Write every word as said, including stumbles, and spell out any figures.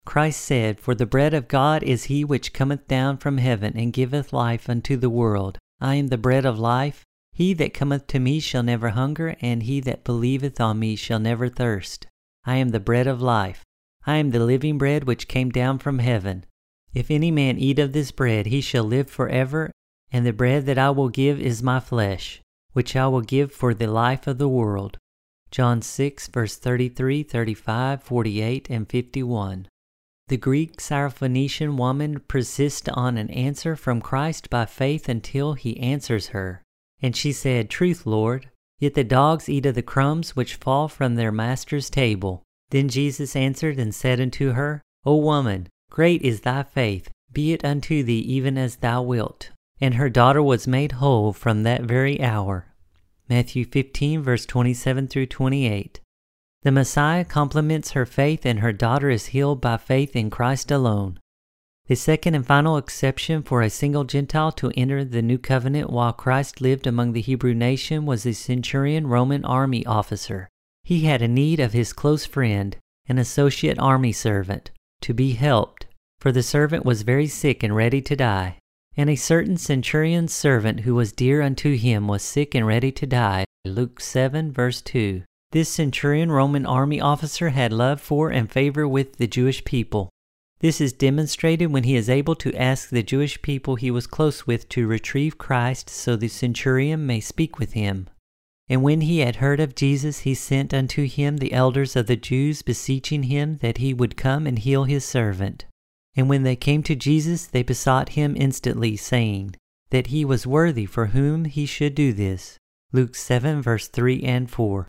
Christ said, For the bread of God is he which cometh down from heaven, and giveth life unto the world. I am the bread of life. He that cometh to me shall never hunger, and he that believeth on me shall never thirst. I am the bread of life. I am the living bread which came down from heaven. If any man eat of this bread, he shall live forever, and the bread that I will give is my flesh, which I will give for the life of the world. John six, verse thirty-three, thirty-five, forty-eight, and fifty-one. The Greek Syrophoenician woman persists on an answer from Christ by faith until he answers her. And she said, Truth, Lord, yet the dogs eat of the crumbs which fall from their master's table. Then Jesus answered and said unto her, O woman, great is thy faith, be it unto thee even as thou wilt. And her daughter was made whole from that very hour. Matthew fifteen, verse twenty-seven through twenty-eight. The Messiah complements her faith, and her daughter is healed by faith in Christ alone. The second and final exception for a single Gentile to enter the new covenant while Christ lived among the Hebrew nation was the centurion Roman army officer. He had a need of his close friend, an associate army servant, to be helped, for the servant was very sick and ready to die. And a certain centurion's servant who was dear unto him was sick and ready to die. Luke seven, verse two. This centurion Roman army officer had love for and favor with the Jewish people. This is demonstrated when he is able to ask the Jewish people he was close with to retrieve Christ so the centurion may speak with him. And when he had heard of Jesus, he sent unto him the elders of the Jews, beseeching him that he would come and heal his servant. And when they came to Jesus, they besought him instantly, saying, that he was worthy for whom he should do this. Luke seven, verse three and four.